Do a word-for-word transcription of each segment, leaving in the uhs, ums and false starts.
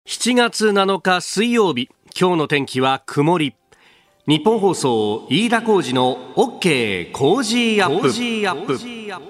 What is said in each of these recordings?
しちがつなのか水曜日、今日の天気は曇り。日本放送飯田浩司の OK 工事アップ。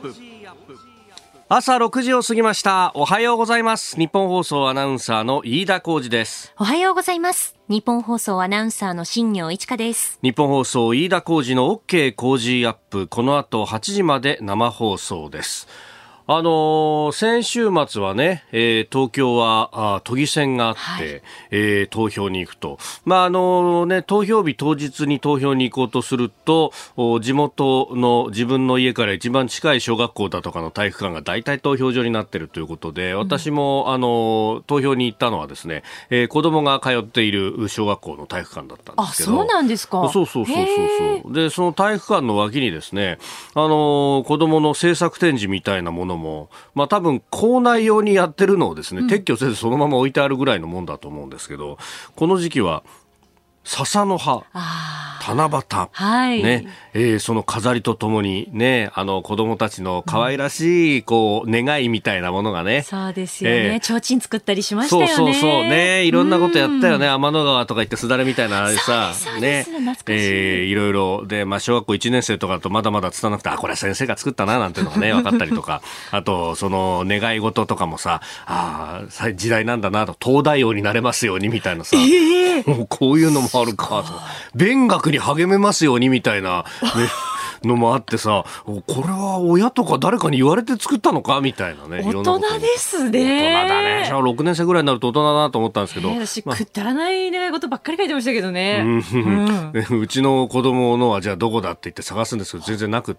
朝ろくじを過ぎました。おはようございます。日本放送アナウンサーの飯田浩司です。 おはようございます。日本放送アナウンサーの新業一華です。 日本放送飯田浩司の OK 工事アップ、この後はちじまで生放送です。あのー、先週末はね、えー、東京はあ都議選があって、はい、えー、投票に行くと、まああのーね、投票日当日に投票に行こうとすると、地元の自分の家から一番近い小学校だとかの体育館が大体投票所になっているということで、私も、うん、あのー、投票に行ったのはですね、えー、子供が通っている小学校の体育館だったんですけど。 あ、そうなんですか。 そうそうそうそうそう。で、その体育館の脇にですね、あのー、子供の制作展示みたいなものも、まあ、多分校内用にやってるのをですね、撤去せずそのまま置いてあるぐらいのもんだと思うんですけど、この時期は笹の葉、七夕、 はいね、えー、その飾りとともにね、あの子供たちの可愛らしい、こう願いみたいなものがね、 そうですよね、えー、提灯作ったりしましたよね。 そうそうそうね、いろんなことやったよね。天の川とか行ってすだれみたいなあれさ、ね、えー、いろいろで、まあ、小学校いちねん生とかとまだまだ伝わなくて、あ、これは先生が作ったななんていうのがね分かったりとか、あとその願い事とかもさ、ああ時代なんだなと、東大王になれますようにみたいなさ、えー、もうこういうのもあるか、勉学に励めますようにみたいな、ねのもあってさ、これは親とか誰かに言われて作ったのかみたいなね。 大人ですね。 大人だね。小学ろくねん生ぐらいになると大人だなと思ったんですけど、 えー、私、まあ、くだらない願い事ばっかり書いてましたけどね。 うんうん、うちの子供のはじゃあどこだって言って探すんですけど全然なくって、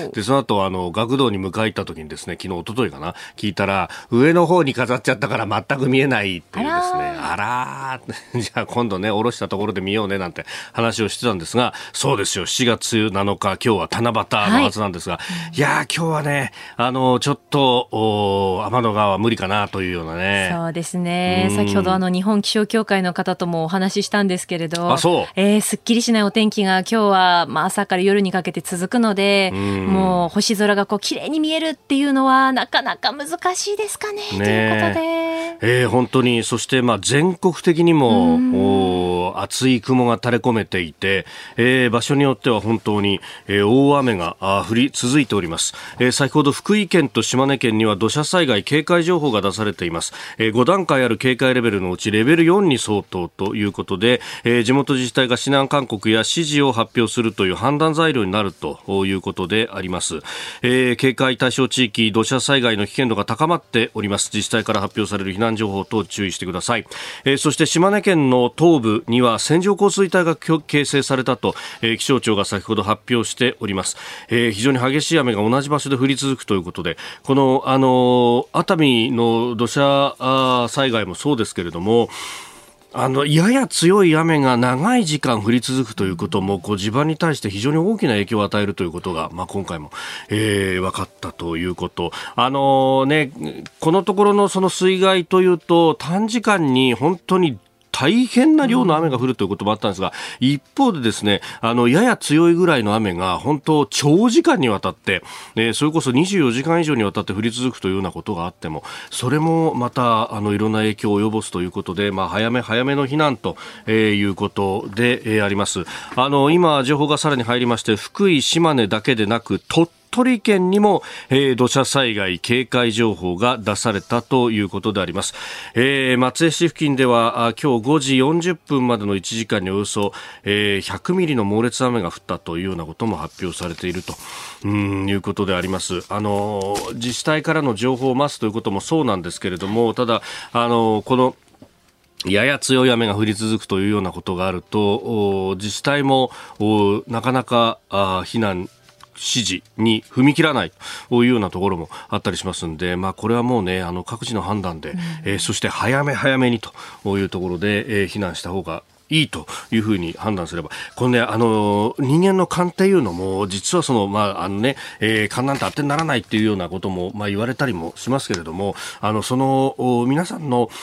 でその後あの学童に迎え行った時にですね、昨日一昨日かな、聞いたら上の方に飾っちゃったから全く見えないっていうですね。あらーじゃあ今度ね下ろしたところで見ようねなんて話をしてたんですが、そうですよ、しちがつなのか今日は七夕のはずなんですが、はい、いやー今日はね、あのちょっと天の川は無理かなというようなね。 そうですね、先ほどあの日本気象協会の方ともお話ししたんですけれど、 あ、そう、 えー、すっきりしないお天気が今日は、まあ、朝から夜にかけて続くので、もう星空がこう綺麗に見えるっていうのはなかなか難しいですか ね, ねということで、 えー、本当に、そしてまあ全国的にも厚い雲が垂れ込めていて、えー、場所によっては本当に、えー、大雨が降り続いております。えー、先ほど福井県と島根県には土砂災害警戒情報が出されています。えー、ご段階ある警戒レベルのうちレベルよんに相当ということで、えー、地元自治体が避難勧告や指示を発表するという判断材料になるということであります。えー、警戒対象地域、土砂災害の危険度が高まっております。自治体から発表される避難情報等注意してください。えー、そして島根県の東部には線状降水帯が形成されたと、えー、気象庁が先ほど発表しております。えー、非常に激しい雨が同じ場所で降り続くということで、この、あの熱海の土砂災害もそうですけれども、あのやや強い雨が長い時間降り続くということも、こう地盤に対して非常に大きな影響を与えるということが、まあ、今回も、えー、分かったということ、あのーね、このところのその水害というと短時間に本当に大変な量の雨が降るということもあったんですが、一方でですね、あのやや強いぐらいの雨が本当長時間にわたって、えー、それこそにじゅうよじかん以上にわたって降り続くというようなことがあっても、それもまたあのいろんな影響を及ぼすということで、まあ、早め早めの避難と、えー、いうことで、えー、あります。あの今情報がさらに入りまして、福井、島根だけでなく鳥鳥取県にも、えー、土砂災害警戒情報が出されたということであります。えー、松江市付近では今日ごじよんじゅっぷんまでのいちじかんにおよそ、えー、ひゃくミリの猛烈な雨が降ったというようなことも発表されているとうんいうことであります。あの自治体からの情報を待つということもそうなんですけれども、ただあのこのやや強い雨が降り続くというようなことがあると、自治体もなかなか避難指示に踏み切らないというようなところもあったりしますので、まあ、これはもうね、あの各自の判断で、うんえー、そして早め早めにというところで、えー、避難した方がいいというふうに判断すれば、このね、あの人間の勘っていうのも実はその、まああのねえー、勘なんて当てにならないっていうようなことも、まあ、言われたりもしますけれども、あのその皆さんの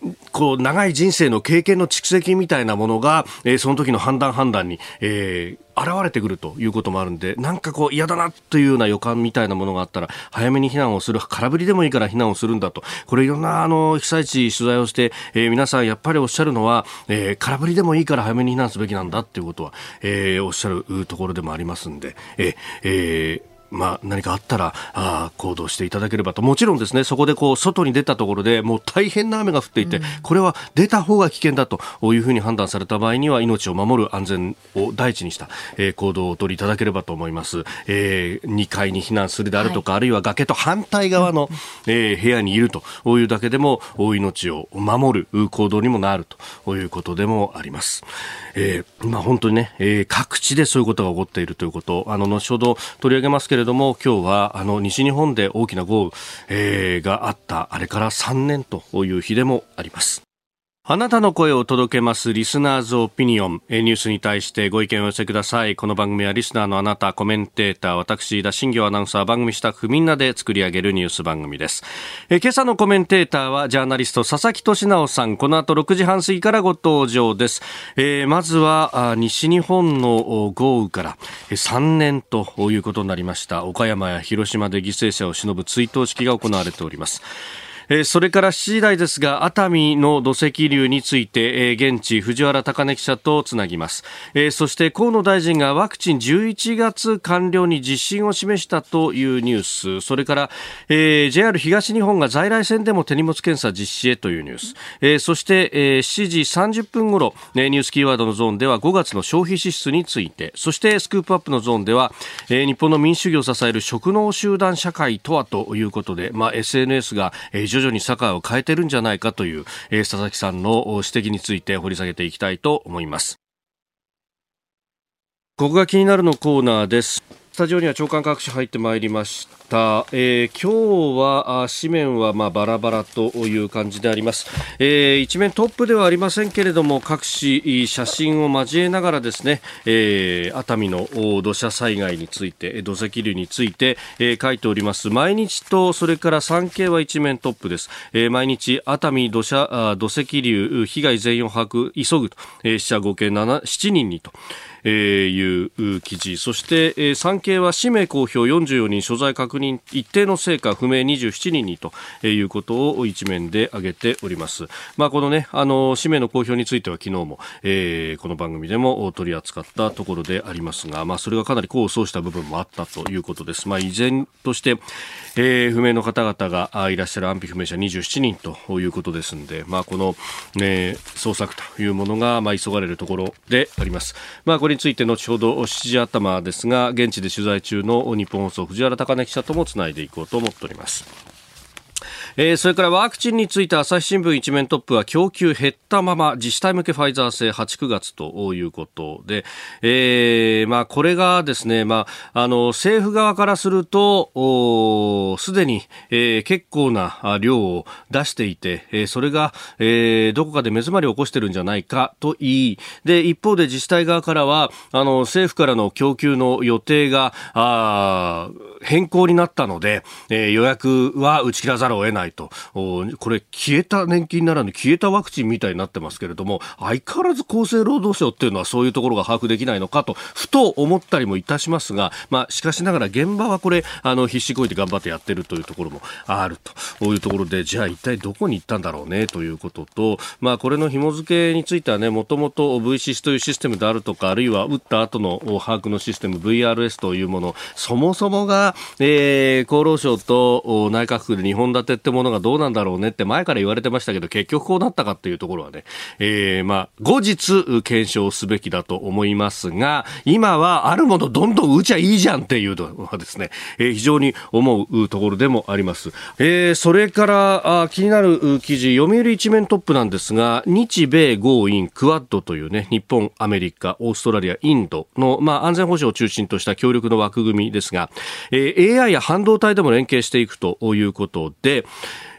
こう長い人生の経験の蓄積みたいなものが、えー、その時の判断判断に、えー現れてくるということもあるんで、なんかこう嫌だなというような予感みたいなものがあったら早めに避難をする、空振りでもいいから避難をするんだと。これいろんなあの被災地取材をして、えー、皆さんやっぱりおっしゃるのは、えー、空振りでもいいから早めに避難すべきなんだということは、えー、おっしゃるところでもありますんで、えーえーまあ、何かあったらあ行動していただければと。もちろんですね、そこでこう外に出たところでもう大変な雨が降っていて、うん、これは出た方が危険だというふうに判断された場合には命を守る安全を第一にした、えー、行動をお取りいただければと思います。えー、にかいに避難するであるとか、はい、あるいは崖と反対側の、えー、部屋にいるというだけでも命を守る行動にもなるということでもあります。えーまあ、本当にね、えー、各地でそういうことが起こっているということ、あの後ほど取り上げますけれども、今日はあの西日本で大きな豪雨、えー、があったあれからさんねんという日でもあります。あなたの声を届けますリスナーズオピニオン、ニュースに対してご意見を寄せください。この番組はリスナーのあなた、コメンテーター、私田新行アナウンサー、番組スタッフみんなで作り上げるニュース番組です。え今朝のコメンテーターはジャーナリスト佐々木俊直さん、この後ろくじはん過ぎからご登場です。えー、まずは西日本の豪雨からさんねんということになりました。岡山や広島で犠牲者を偲ぶ追悼式が行われております。えー、それからしちじ台ですが、熱海の土石流について、えー、現地藤原貴根記者とつなぎます。えー、そして河野大臣がワクチンじゅういちがつ完了に自信を示したというニュース、それから、えー、ジェイアール 東日本が在来線でも手荷物検査実施へというニュース、えー、そして、えー、しちじさんじゅっぷん頃、ね、ニュースキーワードのゾーンではごがつの消費支出について、そしてスクープアップのゾーンでは、えー、日本の民主主義を支える職能集団社会とはということで、まあ、エスエヌエス が、えー徐々に社会を変えてるんじゃないかという、えー、佐々木さんの指摘について掘り下げていきたいと思います。ここが気になるのコーナーです。スタジオには長官各紙入ってまいりました。えー、今日は紙面はまあバラバラという感じであります。えー、一面トップではありませんけれども、各紙写真を交えながらですね、えー、熱海の土砂災害について、土石流について、えー、書いております。毎日とそれから産経は一面トップです。えー、毎日熱海土砂土石流被害全容把握急ぐと、えー、死者合計なな、しちにんにとえー、いう記事、そして、えー、産経は氏名公表よんじゅうよにん、所在確認一定の成果不明にじゅうななにんにということを一面で挙げております。まあ、このね、あの氏名の公表については昨日も、えー、この番組でも取り扱ったところでありますが、まあ、それがかなり功を奏した部分もあったということです。まあ、依然として、えー、不明の方々がいらっしゃる安否不明者にじゅうななにんということですので、まあ、この、ね、捜索というものが、まあ、急がれるところであります。まあ、これについて後ほどしちじ頭ですが、現地で取材中の日本放送藤原貴根記者ともつないでいこうと思っております。えー、それからワクチンについて朝日新聞一面トップは供給減ったまま自治体向けファイザー製はち、くがつということで、えー、まあこれがですね、まああの政府側からするとすでに、えー、結構な量を出していて、えー、それが、えー、どこかで目詰まりを起こしてるんじゃないかと言い、で一方で自治体側からはあの政府からの供給の予定があ変更になったので、えー、予約は打ち切らざるを得ないと、これ消えた年金ならぬ消えたワクチンみたいになってますけれども、相変わらず厚生労働省っていうのはそういうところが把握できないのかとふと思ったりもいたしますが、まあ、しかしながら現場はこれあの必死こいて頑張ってやってるというところもあるというところで、じゃあ一体どこに行ったんだろうねということと、まあ、これの紐付けについてはね、もともと ブイシス というシステムであるとか、あるいは打った後の把握のシステム ブイアールエス というもの、そもそもが、えー、厚労省と内閣府でにほん立てってものがどうなんだろうねって前から言われてましたけど、結局こうなったかっていうところはね、えー、まあ後日検証すべきだと思いますが、今はあるものどんどん打ちゃいいじゃんっていうのはですね、えー、非常に思うところでもあります。えー、それからあ気になる記事、読売一面トップなんですが、日米豪印クアッドというね、日本、アメリカ、オーストラリア、インドの、まあ、安全保障を中心とした協力の枠組みですが、えー、エーアイ や半導体でも連携していくということで、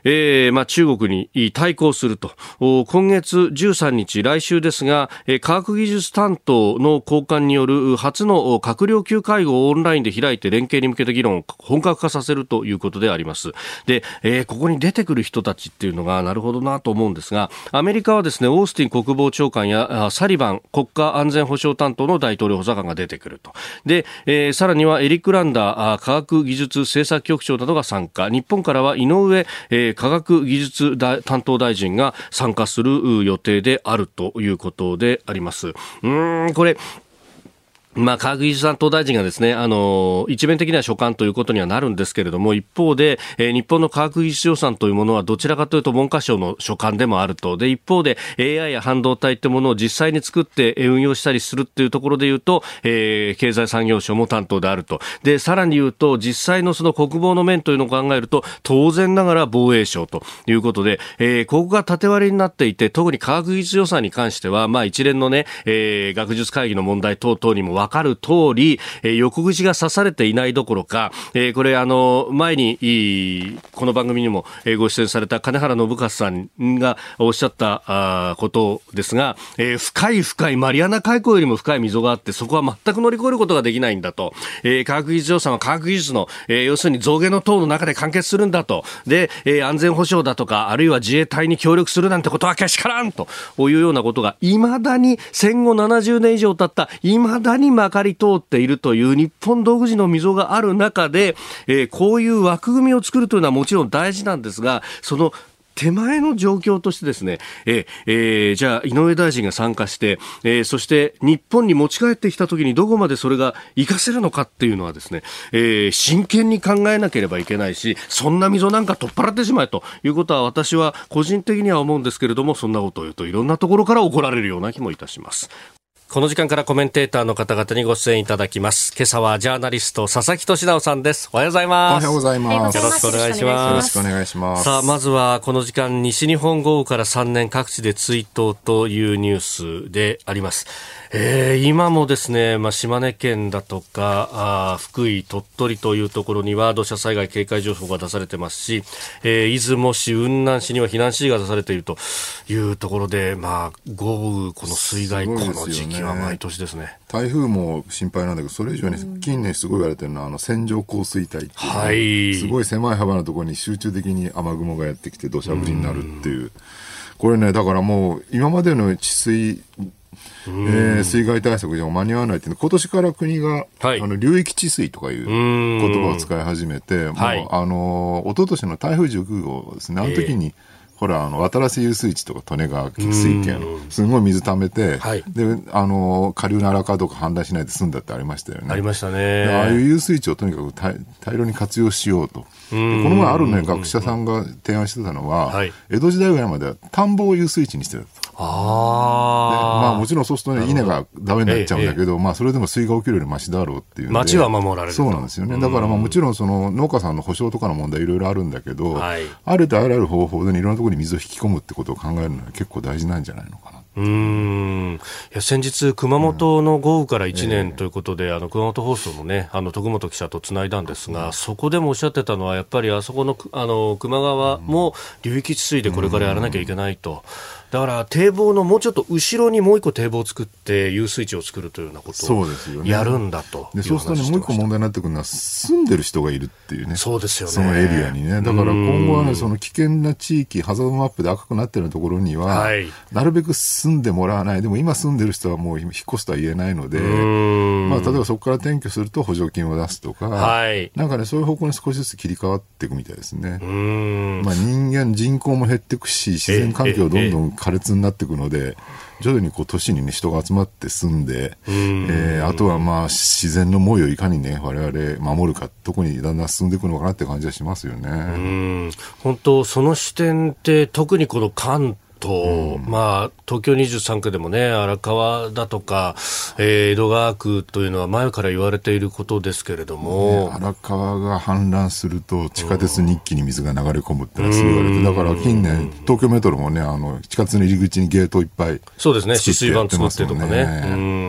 えーまあ、中国に対抗すると。今月じゅうさんにち、来週ですが、科学技術担当の高官による初の閣僚級会合をオンラインで開いて連携に向けた議論を本格化させるということであります。で、えー、ここに出てくる人たちっていうのがなるほどなと思うんですが、アメリカはですね、オースティン国防長官やサリバン国家安全保障担当の大統領補佐官が出てくると。で、えー、さらにはエリック・ランダー科学技術政策局長などが参加。日本からは井上、えー、科学技術担当大臣が参加する予定であるということであります。うーん、これまあ、科学技術担当大臣がですね、あの、一面的には所管ということにはなるんですけれども、一方で、えー、日本の科学技術予算というものはどちらかというと文科省の所管でもあると。で、一方で エーアイ や半導体ってものを実際に作って運用したりするっていうところで言うと、えー、経済産業省も担当であると。で、さらに言うと、実際のその国防の面というのを考えると、当然ながら防衛省ということで、えー、ここが縦割りになっていて、特に科学技術予算に関しては、まあ一連のね、えー、学術会議の問題等々にも分かる通り、えー、横串が刺されていないどころか、えー、これあの前にこの番組にもご出演された金原信勝さんがおっしゃったあことですが、えー、深い深いマリアナ海溝よりも深い溝があって、そこは全く乗り越えることができないんだと。えー、科学技術予算は科学技術の、えー、要するに増減の等の中で完結するんだと。で、えー、安全保障だとか、あるいは自衛隊に協力するなんてことはけしからんというようなことが未だに戦後ななじゅうねん以上経った未だにまかり通っているという日本独自の溝がある中で、えー、こういう枠組みを作るというのはもちろん大事なんですが、その手前の状況としてですね、えーえー、じゃあ井上大臣が参加して、えー、そして日本に持ち帰ってきたときにどこまでそれが活かせるのかっていうのはですね、えー、真剣に考えなければいけないし、そんな溝なんか取っ払ってしまえということは私は個人的には思うんですけれども、そんなことを言うといろんなところから怒られるような気もいたします。この時間からコメンテーターの方々にご出演いただきます。今朝はジャーナリスト佐々木俊直さんです。おはようございます。 おはようございます。 よろしくお願いします。 よろしくお願いします。 さあ、まずはこの時間、西日本豪雨からさんねん各地で追悼というニュースであります。えー、今もですね、まあ、島根県だとかあ福井、鳥取というところには土砂災害警戒情報が出されてますし、えー、出雲市、雲南市には避難指示が出されているというところで、まあ、豪雨、この水害、この時期は毎年ですね。 台風も心配なんだけど、それ以上に近年すごい言われてるのはあの線状降水帯っていう、 はい、すごい狭い幅のところに集中的に雨雲がやってきて土砂降りになるっていう、これね、だからもう今までの治水えー、水害対策じゃ間に合わないっていうの、今年から国が、はい、あの流域治水とかいう言葉を使い始めて、もう、はい、あの一昨年の台風じゅうきゅうごうですね、あの時に、えーほら、あの、渡良瀬遊水地とか利根川水系の、すごい水溜めて、はい、で、あの、下流の荒川とか氾濫しないで済んだってありましたよね。 ありましたね。 ああいう遊水地をとにかく 大, 大量に活用しようと。この前あるね、学者さんが提案してたのは、はい、江戸時代ぐらいまでは田んぼを遊水地にしてたと。あまあ、もちろんそうするとね、稲がダメになっちゃうんだけど、ええまあ、それでも水害起きるよりマシだろうっていうので。 町は守られる。 そうなんですよね。だからまあもちろんその農家さんの保証とかの問題いろいろあるんだけど、はい、あるとあらゆる方法でいろんなところに水を引き込むってことを考えるのは結構大事なんじゃないのかな。 うーんいや先日熊本の豪雨からいちねんということで、うんえー、あの熊本放送のねあの徳本記者とつないだんですが、うん、そこでもおっしゃってたのはやっぱりあそこのあの球磨川も流域治水でこれからやらなきゃいけないと、うん、だから堤防のもうちょっと後ろにもう一個堤防を作って遊水地を作るというようなことをやるんだとでそうするとねもう一個問題になってくるのは住んでる人がいるっていうね。 そうですよね。 そのエリアにね。だから今後はねその危険な地域ハザードマップで赤くなってるところには、はい、なるべく住んでもらわない。でも今住んでる人はもう引っ越すとは言えないので、まあ、例えばそこから転居すると補助金を出すとか、はい、なんかねそういう方向に少しずつ切り替わっていくみたいですね。うーん、まあ、人間人口も減っていくし自然環境どんどん苛烈になっていくので徐々にこう都市に、ね、人が集まって住んで、えー、あとはまあ自然の猛威をいかにね我々守るかどこにだんだん進んでいくのかなって感じはしますよね。うん本当その視点って特にこの関とうんまあ、東京にじゅうさんくでもね荒川だとか、えー、江戸川区というのは前から言われていることですけれども、 ね、荒川が氾濫すると地下鉄に一気に水が流れ込むってのはすぐ言われて、だから近年東京メトロもねあの地下鉄の入り口にゲートいっぱいそうですね止水板作ってとかねうん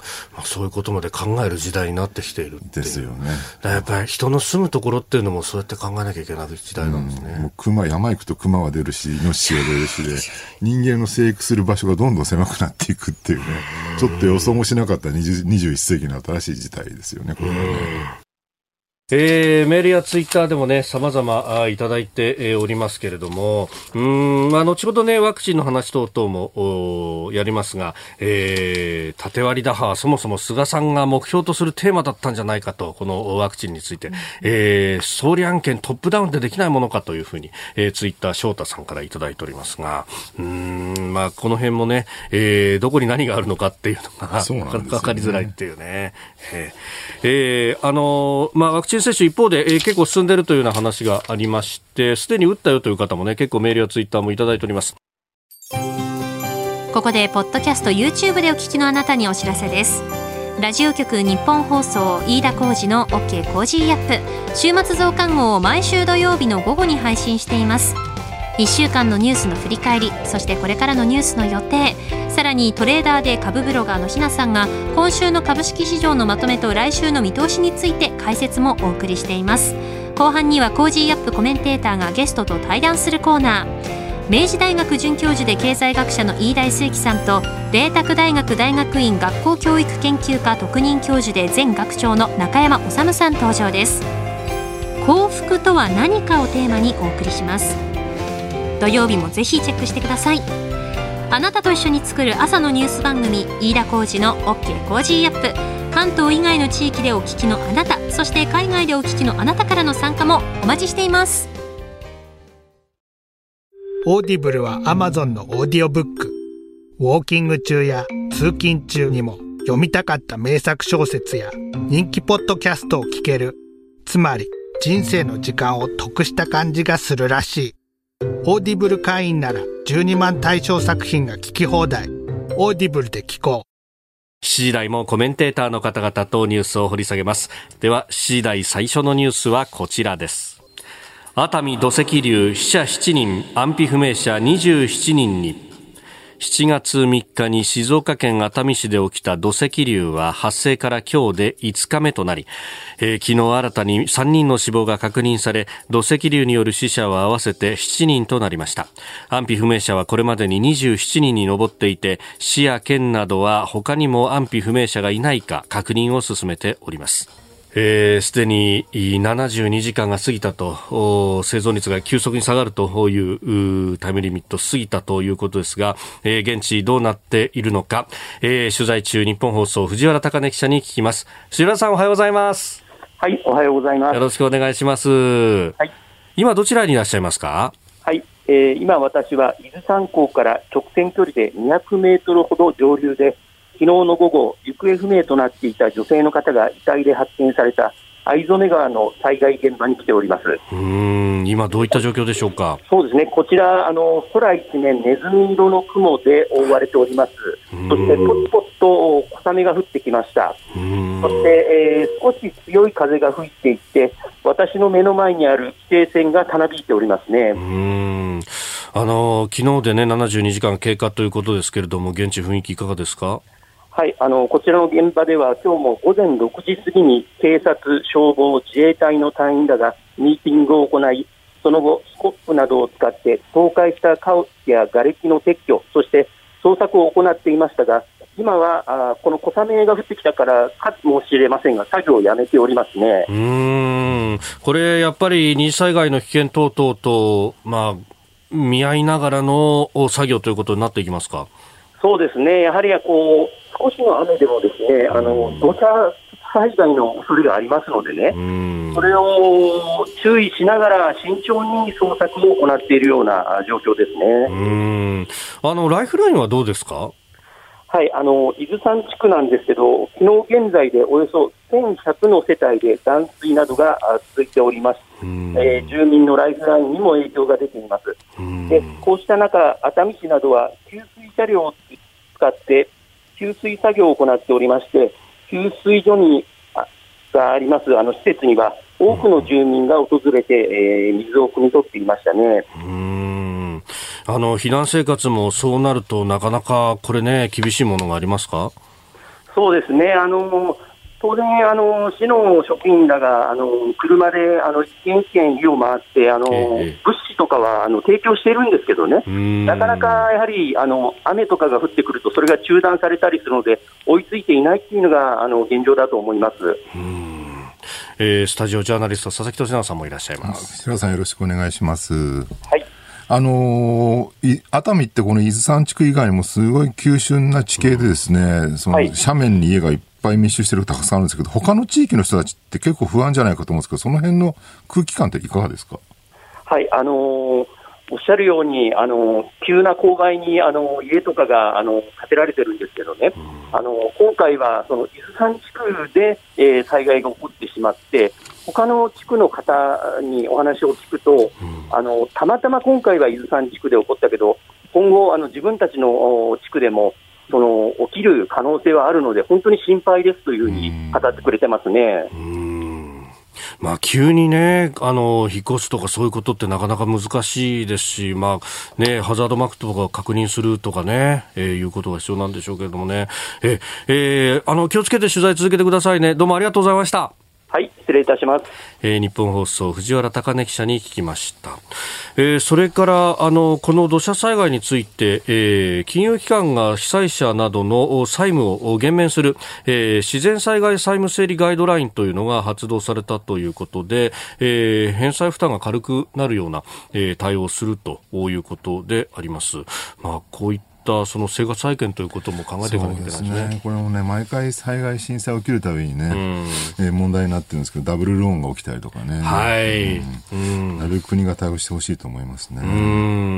まあ、そういうことまで考える時代になってきているっていうですよね。 だやっぱり人の住むところっていうのもそうやって考えなきゃいけない時代なんですね。 うん、もう熊山行くと熊は出るしイノシシが出るしで人間の生育する場所がどんどん狭くなっていくっていうね、ちょっと予想もしなかったにじゅういっ世紀の新しい事態ですよね、これはね。 えー、メールやツイッターでもね様々いただいて、えー、おりますけれども、うーん、まあ、後ほどねワクチンの話等々もやりますが、えー、縦割り打破はそもそも菅さんが目標とするテーマだったんじゃないかと、このワクチンについて、えー、総理案件トップダウンでできないものかというふうに、えー、ツイッター翔太さんからいただいておりますが、うーん、まあ、この辺もね、えー、どこに何があるのかっていうのがそうなんですよね、 分かりづらいっていうね、えーえー、あのまあ、ワクチン接種一方で、えー、結構進んでいるというような話がありまして、すでに打ったよという方もね結構メールやツイッターもいただいております。 ここでポッドキャスト YouTube でお聞きのあなたにお知らせです。ラジオ局日本放送飯田浩司の OK コージーアップ週末増刊号を毎週土曜日の午後に配信しています。いっしゅうかんのニュースの振り返り、そしてこれからのニュースの予定、さらにトレーダーで株ブロガーのひなさんが今週の株式市場のまとめと来週の見通しについて解説もお送りしています。後半にはコージーアップコメンテーターがゲストと対談するコーナー、明治大学准教授で経済学者の飯田康之さんと麗澤大学大学院学校教育研究科特任教授で前学長の中山修さん登場です。幸福とは何かをテーマにお送りします。土曜日もぜひチェックしてください。あなたと一緒に作る朝のニュース番組飯田浩司の OK コージーアップ、関東以外の地域でお聞きのあなた、そして海外でお聞きのあなたからの参加もお待ちしています。 オーディブルは Amazon のオーディオブック。ウォーキング中や通勤中にも読みたかった名作小説や人気ポッドキャストを聞ける。つまり人生の時間を得した感じがするらしい。オーディブル会員ならじゅうにまん対象作品が聞き放題。オーディブルで聞こう。 しちじ台もコメンテーターの方々とニュースを掘り下げます。ではしちじ台最初のニュースはこちらです。熱海土石流死者しちにん、安否不明者にじゅうななにんに。しちがつみっかに静岡県熱海市で起きた土石流は発生から今日でいつかめとなり、えー、昨日新たにさんにんの死亡が確認され、土石流による死者は合わせてしちにんとなりました。安否不明者はこれまでににじゅうななにんに上っていて、市や県などは他にも安否不明者がいないか確認を進めております。えー、すでにななじゅうにじかんが過ぎたと、生存率が急速に下がるというタイムリミット過ぎたということですが、えー、現地どうなっているのか、えー、取材中日本放送藤原貴根記者に聞きます。藤原さん、おはようございます。 はい、おはようございます。 よろしくお願いします。はい、今どちらにいらっしゃいますか？ はい、えー、今私は伊豆山港から直線距離でにひゃくメートルほど上流で、昨日の午後、行方不明となっていた女性の方が遺体で発見された藍染川の災害現場に来ております。 うーん、今どういった状況でしょうか？ そうですね、こちらあの空一面ネズミ色の雲で覆われております。そしてポツポツと小雨が降ってきました。そして、えー、少し強い風が吹いていて、私の目の前にある規制線がたなびいておりますね。 うーん、あの昨日でねななじゅうにじかん経過ということですけれども、現地雰囲気いかがですか？ はい、あのこちらの現場では今日も午前ろくじ過ぎに警察、消防、自衛隊の隊員らがミーティングを行い、その後スコップなどを使って倒壊した家屋や瓦礫の撤去、そして捜索を行っていましたが、今はあこの小雨が降ってきたからかもしれませんが、作業をやめておりますね。 うーん、これやっぱり二次災害の危険等々と、まあ、見合いながらの作業ということになっていきますか？ そうですね、やはりこう少しの雨でもですね、あの土砂災害の恐れがありますのでね、それを注意しながら慎重に捜索を行っているような状況ですね。 うーん、あのライフラインはどうですか？ はい、あの伊豆山地区なんですけど、昨日現在でおよそせんひゃくの世帯で断水などが続いております。えー、住民のライフラインにも影響が出ています。で、こうした中、熱海市などは給水車両を使って給水作業を行っておりまして、給水所にがありますあの施設には多くの住民が訪れて、えー、水を汲み取っていましたね。 うーん、あの避難生活もそうなるとなかなかこれね厳しいものがありますか？ そうですね、あの当然、あの市の職員らがあの車であの一軒一軒家を回って、あの、えー、物資とかはあの提供しているんですけどね、なかなかやはりあの雨とかが降ってくると、それが中断されたりするので、追いついていないというのがあの現状だと思います。 うーん、えー、スタジオジャーナリスト佐々木俊直さんもいらっしゃいます。 白さん、よろしくお願いします。 はい、 あのー、熱海ってこの伊豆山地区以外にもすごい急峻な地形でですね、うん、その斜面に家がいっぱい密集してるとたくさんあるんですけど、他の地域の人たちって結構不安じゃないかと思うんですけど、その辺の空気感っていかがですか？ はい、あのー、おっしゃるように、あのー、急な勾配にあの家とかがあの建てられてるんですけどね、うん、あの今回はその伊豆山地区で、えー、災害が起こってしまって、他の地区の方にお話を聞くと、うん、あのたまたま今回は伊豆山地区で起こったけど、今後あの自分たちの地区でもその起きる可能性はあるので、本当に心配ですというふうに語ってくれてますね。 うーん、まあ、急にね、あの引っ越すとかそういうことってなかなか難しいですし、まあね、ハザードマップとか確認するとかね、えー、いうことが必要なんでしょうけれどもね、ええー、あの気をつけて取材続けてくださいね。どうもありがとうございました。 はい、失礼いたします。 えー、日本放送藤原貴音記者に聞きました。えー、それからあのこの土砂災害について、えー、金融機関が被災者などの債務を減免する、えー、自然災害債務整理ガイドラインというのが発動されたということで、えー、返済負担が軽くなるような、えー、対応をするということであります。まあ、こういったその生活再建ということも考えていかなきゃいけないですね。 そうですね。これもね、毎回災害震災起きるたびにね、うん、えー、問題になってるんですけど、ダブルローンが起きたりとかね、 はい、 うん、なるべく国が対応してほしいと思いますね。 うん、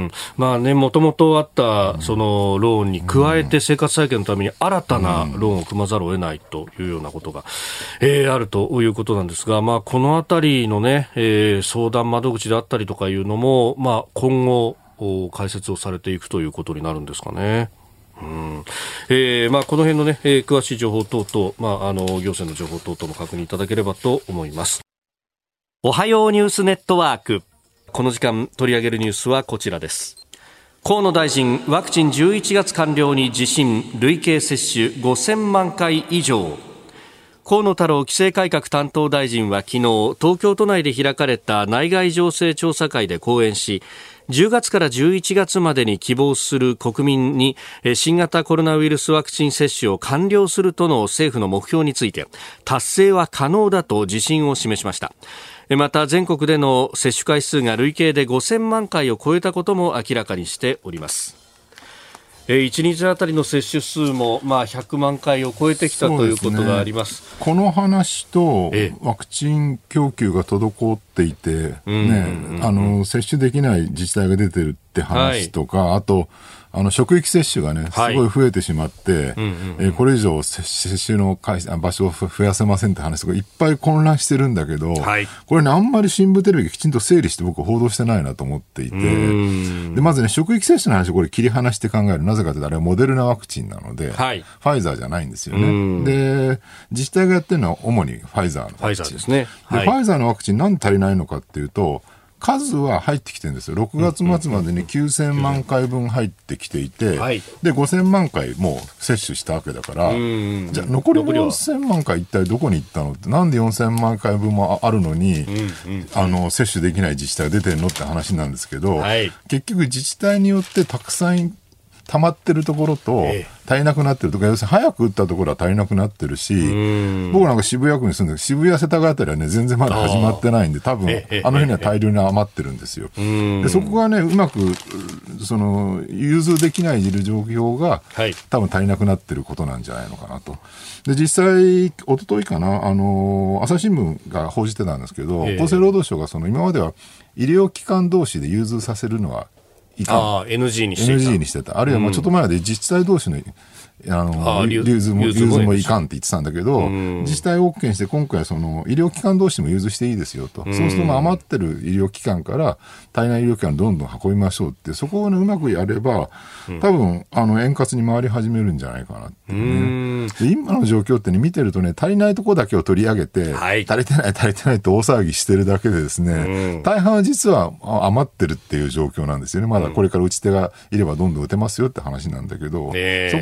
まあね、もともとあったそのローンに加えて生活再建のために新たなローンを組まざるを得ないというようなことが、えー、あるということなんですが、まあ、このあたりのね、えー、相談窓口であったりとかいうのも、まあ、今後解説をされていくということになるんですかね。うん、えーまあ、この辺の、ね、えー、詳しい情報等々、まあ、あの行政の情報等々も確認いただければと思います。おはようニュースネットワーク、この時間取り上げるニュースはこちらです。河野大臣、ワクチンじゅういちがつ完了に自信、累計接種ごせんまんかい以上。河野太郎規制改革担当大臣は昨日、東京都内で開かれた内外情勢調査会で講演し、じゅうがつからじゅういちがつまでに希望する国民に新型コロナウイルスワクチン接種を完了するとの政府の目標について、達成は可能だと自信を示しました。また全国での接種回数が累計でごせんまんかいを超えたことも明らかにしております。いちにちあたりの接種数もまあひゃくまんかいを超えてきたということがあります。 そうですね、この話とワクチン供給が滞っていて、ね、あの接種できない自治体が出てるって話とか、はい、あとあの職域接種がね、すごい増えてしまって、はい、うんうんうん、えー、これ以上接種の場所を増やせませんって話とかいっぱい混乱してるんだけど、はい、これね、あんまり新聞テレビがきちんと整理して僕は報道してないなと思っていて、でまずね、職域接種の話をこれ切り離して考える。なぜかというとあれはモデルナワクチンなので、はい、ファイザーじゃないんですよね。で自治体がやってるのは主にファイザーのワクチン。 ファイザーですね。 で、はい、ファイザーのワクチンなんで足りないのかっていうと、数は入ってきてるんですよ。ろくがつ末までにきゅうせんまんかいぶん入ってきていて、はい、でごせんまんかいもう接種したわけだから、じゃあ残りのよんせんまんかい一体どこに行ったのって、なんでよんせんまんかいぶんもあるのに、うんうん、あの接種できない自治体が出てるのって話なんですけど、はい、結局自治体によってたくさん溜まってるところと足りなくなってるとか、要するに早く打ったところは足りなくなってるし、僕なんか渋谷区に住んでる渋谷世田谷あたりはね、全然まだ始まってないんで、多分あの辺には大量に余ってるんですよ。でそこがね、うまくその融通できない状況が多分足りなくなってることなんじゃないのかなと。で実際一昨日かな、あの朝日新聞が報じてたんですけど、厚生労働省がその今までは医療機関同士で融通させるのはいかん、 あ エヌジー にしてたエヌジー にしてた。あるいはまあちょっと前まで自治体同士のあの融通も、融通もいかんって言ってたんだけど、自治体を OK にして今回はその医療機関同士も融通していいですよと。そうするとまあ余ってる医療機関から足りない医療機関をどんどん運びましょうって、そこを、ね、うまくやれば多分あの円滑に回り始めるんじゃないかなっていうね。で今の状況ってね、見てるとね、足りないところだけを取り上げて、はい、足りてない足りてないって大騒ぎしてるだけでですね、大半は実は余ってるっていう状況なんですよね。まだこれから打ち手がいればどんどん打てますよって話なんだけど、そこがねちゃんと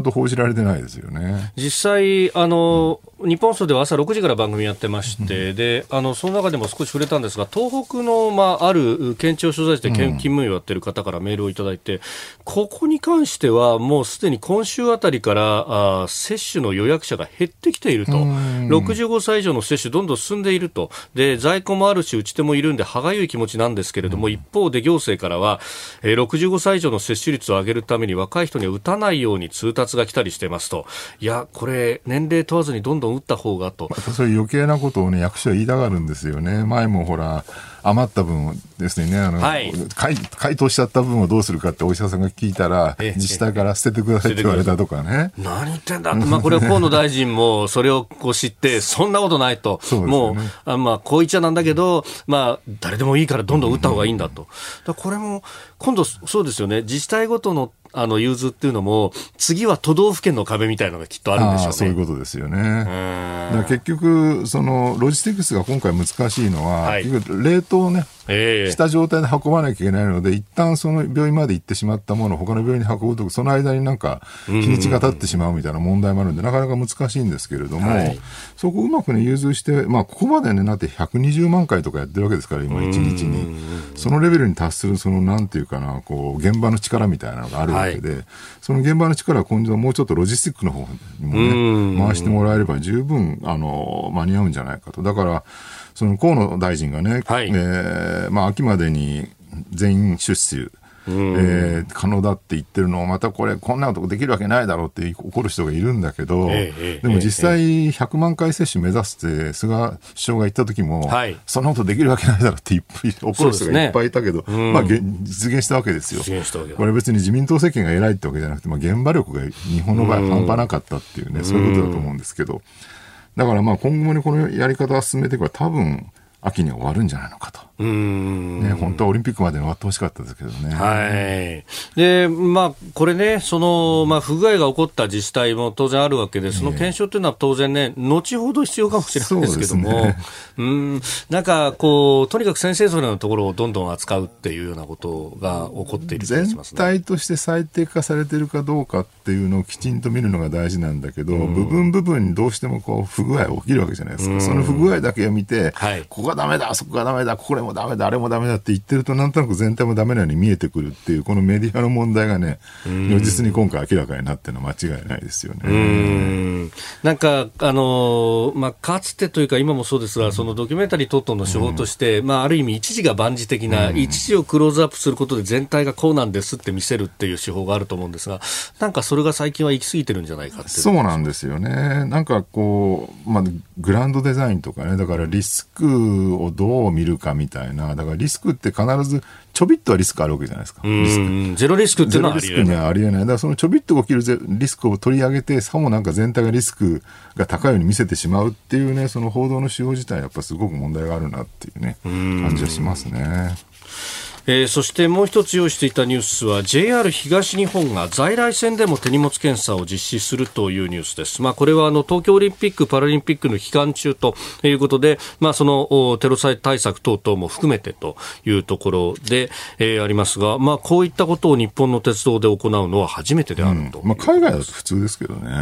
と報じられてないですよね。 実際あの、うん、日本放送では朝ろくじから番組やってまして、うん、であのその中でも少し触れたんですが、東北の、まあ、ある県庁所在地で勤務医をやっている方からメールをいただいて、うん、ここに関してはもうすでに今週あたりからあ接種の予約者が減ってきていると、うん、ろくじゅうごさい以上の接種どんどん進んでいると、で在庫もあるし打ち手もいるんで歯がゆい気持ちなんですけれども、うん、一方で行政からは、えー、ろくじゅうごさい以上の接種率を上げるために若い人には打たないように通達が来たりしていますと。いやこれ年齢問わずにどんどん打った方がと、 またそういう余計なことをね役所は言いたがるんですよね。前もほら余った分ですね、あの、はい、解, 解凍しちゃった分をどうするかってお医者さんが聞いたら、ええ、自治体から捨ててくださいって言われたとかね。 何言ってんだって、まあ、これは河野大臣もそれをこう知ってそんなことないと、そうですよね、もうあ、まあ、こう言っちゃなんだけど、まあ、誰でもいいからどんどん打った方がいいんだと。だこれも今度そうですよね、自治体ごとのあの融通っていうのも次は都道府県の壁みたいなのがきっとあるんでしょうね。 そういうことですよね。だから結局そのロジスティクスが今回難しいのは、はい、結局冷凍をね、えー、した状態で運ばなきゃいけないので、一旦その病院まで行ってしまったものを他の病院に運ぶとその間になんか日にちが経ってしまうみたいな問題もあるんで、なかなか難しいんですけれども、はい、そこをうまくね融通して、まあ、ここまでねなってひゃくにじゅうまんかいとかやってるわけですから今いちにちにそのレベルに達するそのなんていうかな、こう現場の力みたいなのがあるわけで、はい、その現場の力は今度はもうちょっとロジスティックの方にもね回してもらえれば十分あの間に合うんじゃないかと。だからその河野大臣がね、はい、えーまあ、秋までに全員接種、えー、可能だって言ってるのをまたこれこんなことできるわけないだろうって怒る人がいるんだけど、えー、でも実際ひゃくまんかい接種目指すって菅首相が言った時も、はい、そんなことできるわけないだろうって怒る人がいっぱいいたけど、ね、まあ、実現したわけですよ。これ別に自民党政権が偉いってわけじゃなくて、まあ、現場力が日本の場合半端なかったっていうね、そういうことだと思うんですけど、だからまあ今後もねこのやり方を進めていけば多分秋に終わるんじゃないのかと。うーん、ね、本当はオリンピックまでに終わってほしかったですけどね。 はい。で、まあ、これね、その、まあ、不具合が起こった自治体も当然あるわけで、その検証というのは当然ね、後ほど必要かもしれないですけども、う、ね、うん、なんか、こう、とにかく先生それのところをどんどん扱うっていうようなことが起こっている気がしますね。 全体として最適化されているかどうかっていうのをきちんと見るのが大事なんだけど、うん、部分部分にどうしてもこう、不具合起きるわけじゃないですか。うん、その不具合だけを見て、はい、ここがダメだ、そこがダメだ、これもダメだ、あれもダメだって言ってるとなんとなく全体もダメなように見えてくるっていうこのメディアの問題がね、如実に今回明らかになってるのは間違いないですよね。うーん、なんかあの、まあ、かつてというか今もそうですが、そのドキュメンタリー等々の手法として、まあ、ある意味一時が万事的な、一時をクローズアップすることで全体がこうなんですって見せるっていう手法があると思うんですが、なんかそれが最近は行き過ぎてるんじゃないかって。 そうなんですよね。なんかこう、まあ、グランドデザインとかね、だからリスクをどう見るかみたいな、だからリスクって必ずちょびっとはリスクあるわけじゃないですか。リスクゼロリスクっていうのはありえない。ゼロリスクにはありえない。だからそのちょびっと起きるリスクを取り上げて、さもなんか全体がリスクが高いように見せてしまうっていうね、その報道の手法自体やっぱすごく問題があるなっていうね、感じはしますね。 えー、そしてもう一つ用意していたニュースは ジェイアール 東日本が在来線でも手荷物検査を実施するというニュースです。まあ、これはあの東京オリンピック・パラリンピックの期間中ということで、まあ、そのテロ対策等々も含めてというところで、えー、ありますが、まあ、こういったことを日本の鉄道で行うのは初めてであると、 うん、まあ、海外だと普通ですけどね。うん、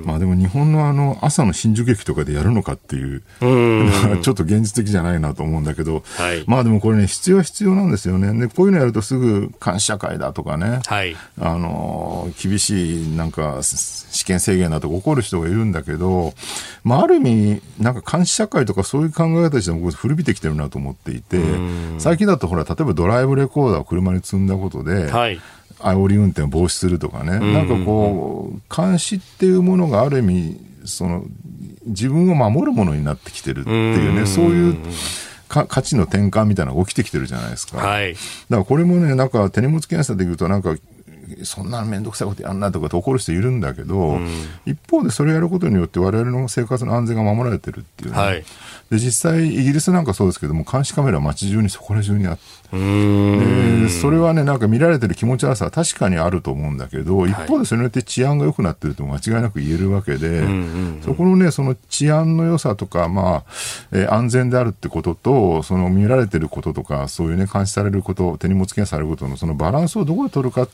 まあ、でも日本のあの朝の新宿駅とかでやるのかっていう、うんちょっと現実的じゃないなと思うんだけど、はい、まあでもこれね必要は必要なんですよね。でこういうのやるとすぐ監視社会だとかね、はい、あの厳しいなんか試験制限だとか怒る人がいるんだけど、まあ、ある意味なんか監視社会とかそういう考え方しても僕古びてきてるなと思っていて、最近だとほら例えばドライブレコーダーを車に積んだことで、はい煽り運転を防止するとかね、なんかこう監視っていうものがある意味その自分を守るものになってきてるっていうね、そういうか価値の転換みたいなのが起きてきてるじゃないですか。はい、だからこれもねなんか手荷物検査でいうとなんかそんなめんどくさいことやんなとかって怒る人いるんだけど、うん、一方でそれをやることによって我々の生活の安全が守られてるっていうね、はい、で実際イギリスなんかそうですけども監視カメラは街中にそこら中にあって、うーんでそれはねなんか見られてる気持ち悪さは確かにあると思うんだけど、一方でそれによって治安が良くなってると間違いなく言えるわけで、そこのねその治安の良さとか、まあえー、安全であるってこととその見られてることとかそういうね監視されること手荷物検査されることのそのバランスをどこで取るかっていうふうに議論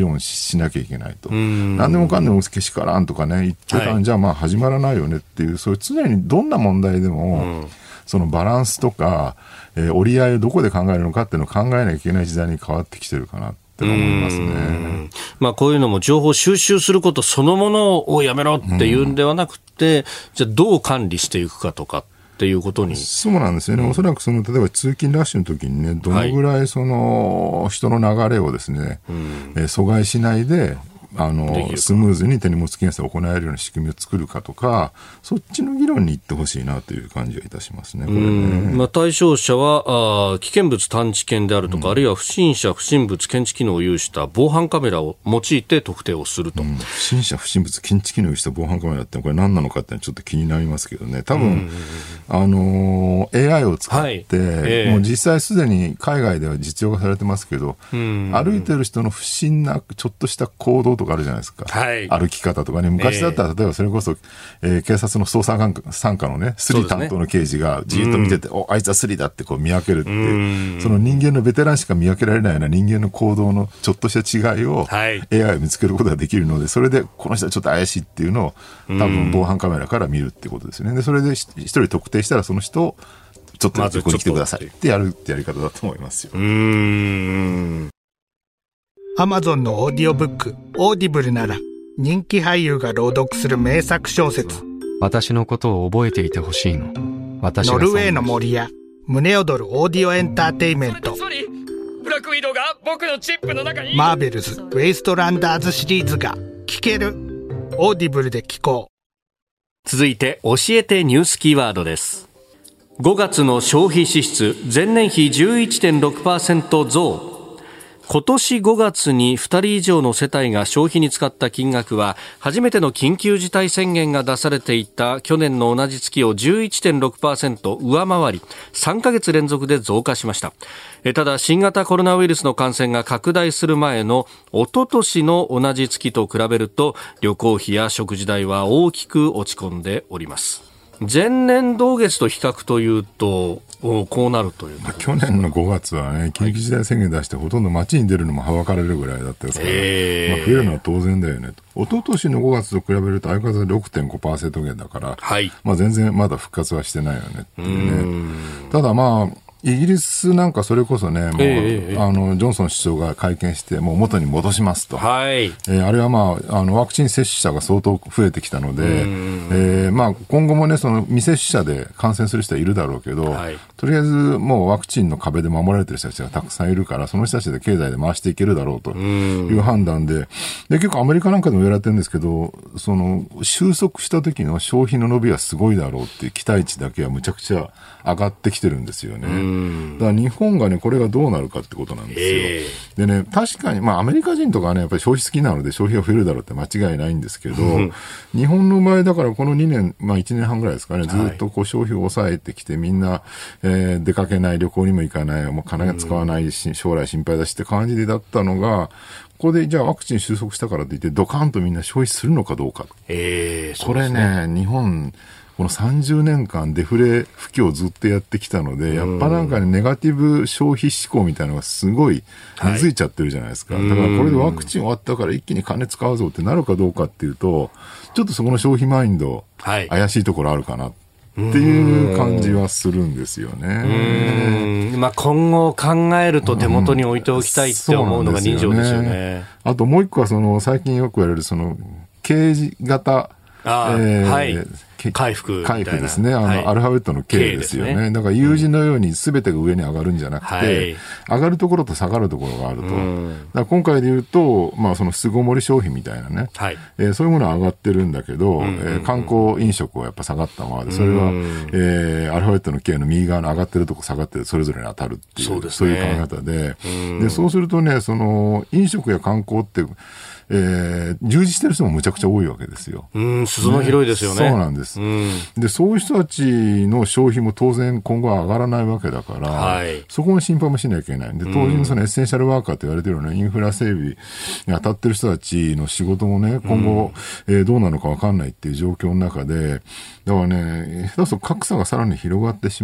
論 し, しなきゃいけないと。何でもかんでもけしからんとかね言ってたんじゃ、はい、まあ始まらないよねっていう、そういう常にどんな問題でも、うん、そのバランスとか、えー、折り合いをどこで考えるのかっていうのを考えなきゃいけない時代に変わってきてるかなって思いますね。 まあ、こういうのも情報収集することそのものをやめろっていうんではなくて、うん、じゃあどう管理していくかとかっていうことに。 そうなんですよね。うん、おそらくその例えば通勤ラッシュの時にね、どのぐらいその人の流れをですね、はい、えー、阻害しないであのスムーズに手荷物検査を行えるような仕組みを作るかとか、そっちの議論に行ってほしいなという感じがいたしますね。これね、 まあ、対象者はあ危険物探知犬であるとか、うん、あるいは不審者不審物検知機能を有した防犯カメラを用いて特定をすると、うん、 不審者不審物検知機能を有した防犯カメラってこれ何なのかってちょっと気になりますけどね。多分、うん、あの エーアイ を使って、はいえー、もう実際すでに海外では実用化されてますけど、うん、歩いてる人の不審なちょっとした行動とかあるじゃないですか、はい、歩き方とかね。昔だったら例えばそれこそ、えー、警察の捜査参加のねスリ担当の刑事がじーっと見てて、おあいつはスリだってこう見分けるっていう、その人間のベテランしか見分けられないような人間の行動のちょっとした違いを エーアイ を見つけることができるので、それでこの人はちょっと怪しいっていうのを多分防犯カメラから見るってことですよね。でそれで一人特定したらその人をちょっと横に来てくださいってやるってやり方だと思いますよ。うーん、 アマゾンのオーディオブックオーディブルなら人気俳優が朗読する名作小説。 私のことを覚えていてほしいの。私ノルウェーの森や胸躍るオーディオエンターテイメント。 ブラックウィドウが僕のチップの中に。 マーベルズウェイストランダーズシリーズが聞ける。オーディブルで聞こう。続いて教えてニュースキーワードです。ごがつの消費支出前年比 じゅういってんろくパーセント 増。今年ごがつにふたり以上の世帯が消費に使った金額は初めての緊急事態宣言が出されていた去年の同じ月を じゅういってんろくパーセント 上回りさんかげつ連続で増加しました。ただ新型コロナウイルスの感染が拡大する前の一昨年の同じ月と比べると旅行費や食事代は大きく落ち込んでおります。前年同月と比較というとこうなるという、 まあ、去年のごがつはね緊急事態宣言出してほとんど街に出るのもはばかられるぐらいだったですから、えーまあ、増えるのは当然だよねと。一昨年のごがつと比べると相変わらず ろくてんごパーセント 減だから、はいまあ、全然まだ復活はしてないよねっていうね。ただまあイギリスなんかそれこそね、もう、えー、あのジョンソン首相が会見してもう元に戻しますと、はいえー、あれは、まあ、あのワクチン接種者が相当増えてきたので、えーまあ、今後もねその未接種者で感染する人はいるだろうけど、はい、とりあえずもうワクチンの壁で守られてる人たちがたくさんいるからその人たちで経済で回していけるだろうという判断で、で結構アメリカなんかでも言われてるんですけど、その収束した時の消費の伸びはすごいだろうっていう期待値だけはむちゃくちゃ上がってきてるんですよね。だから日本がねこれがどうなるかってことなんですよ、えー、でね確かにまあアメリカ人とかはねやっぱり消費好きなので消費が増えるだろうって間違いないんですけど、うん、日本の場合だからこのにねんまあいちねんはんぐらいですかね、ずっとこう消費を抑えてきてみんな、えー、出かけない旅行にも行かないもう金が使わないし、うん、将来心配だしって感じでだったのがここでじゃあワクチン収束したからといってドカンとみんな消費するのかどうか、えー、そうですね、これね日本このさんじゅうねんかんデフレ不況をずっとやってきたので、やっぱなんかね、ネガティブ消費志向みたいなのがすごい根付いちゃってるじゃないですか。はい、だからこれでワクチン終わったから一気に金使うぞってなるかどうかっていうと、ちょっとそこの消費マインド、はい、怪しいところあるかなっていう感じはするんですよね。 うん、まあ、今後考えると手元に置いておきたいって思うのが人情ですよね。よねあともう一個はその最近よく言われるそのK字型、 あえーはい、回復みたいな。 回復ですね。あの、はい、アルファベットの K ですよね。ねだから U 字のように全てが上に上がるんじゃなくて、はい、上がるところと下がるところがあると。だから今回で言うと、まあその巣ごもり消費みたいなね、はいえー、そういうものは上がってるんだけど、うんうんうんえー、観光飲食はやっぱ下がったままで、それは、えー、アルファベットの K の右側の上がってるとこ下がってるそれぞれに当たるっていう、そうですね、そういう考え方で、で、そうするとね、その飲食や観光って、えー、従事してる人もむちゃくちゃ多いわけですよ。 うん、裾野広いですよね。 そうなんです。うん、で、そういう人たちの消費も当然今後は上がらないわけだから、はい、そこの心配もしなきゃいけない。で、当然そのエッセンシャルワーカーと言われてるようなインフラ整備に当たってる人たちの仕事もね、今後、うんえー、どうなのか分かんないっていう状況の中で、だからね、下手すると格差がさらに広がってしまう